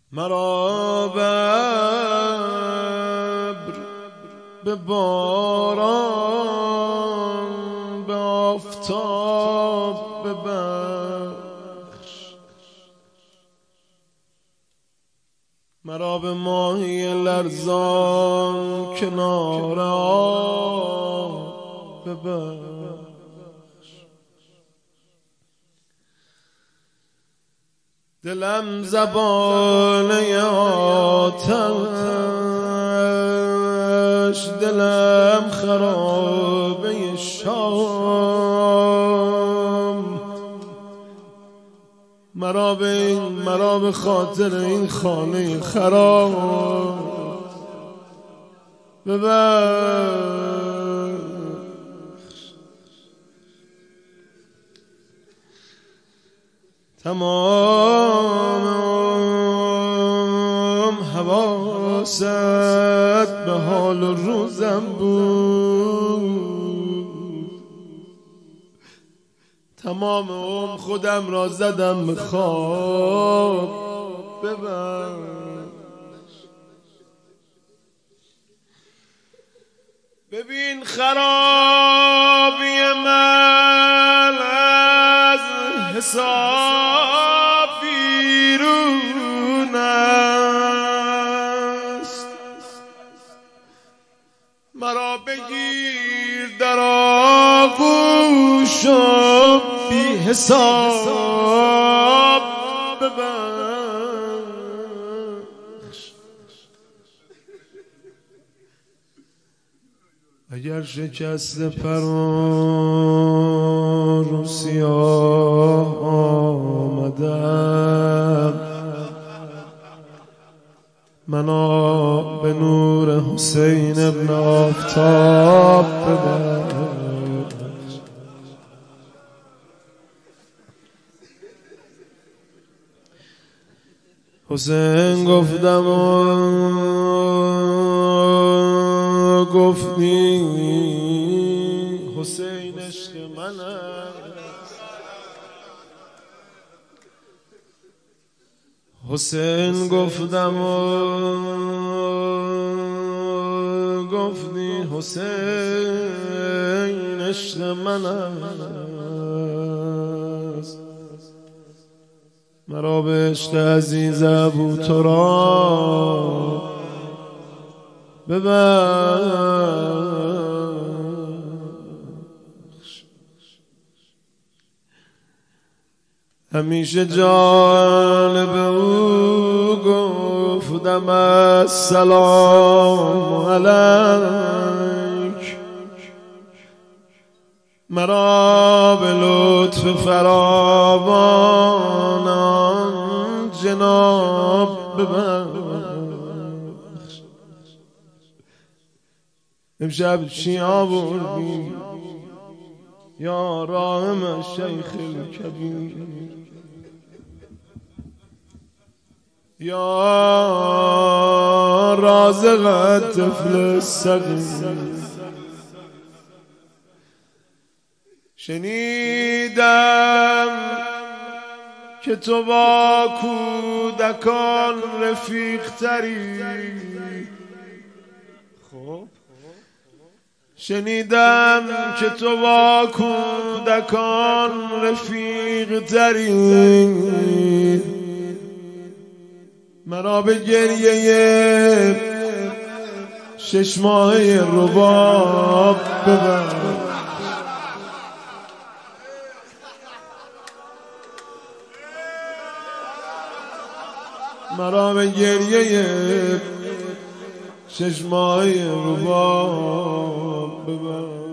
مرا به ابر، به باران، به آفتاب ببخش. مرا به ماهی لرزان کنار آب ببخش. دلم زبانه آتش، دلم خرابه شام. مرا به خاطر این خانه خراب ببخش. تمام حواست به حال روزم بود، تمام عمر خودم را زدم به خواب ببخش. ببین خرابی من از حساب بیرون است. مرا بگیر در آغوش و بی حساب ببخش. اگر شکست پران سیاه آمدم، منا به نور حسین ابن آفتاب ببخش. حسین گفتم و گفتی، حسین عشق من است. حسین گفتم و گفتی، حسین عشق من است. مرا به عشق عزیز ابوتراب ببخش. همیشه جانب او گفتم السلام علیک. مرا به لطف فراوان آن جناب ببخش. امشب چی آوردی یا راهم شیخ الکبیر، یا رازق طفل الصغیر. شنیدم که تو با کودکان رفیق تری. خب شنیدم که تو با کودکان رفیق تری. مرا به گریه 6 ماهه رباب ببر. مرا به گریه 6 ماهه رباب ببر.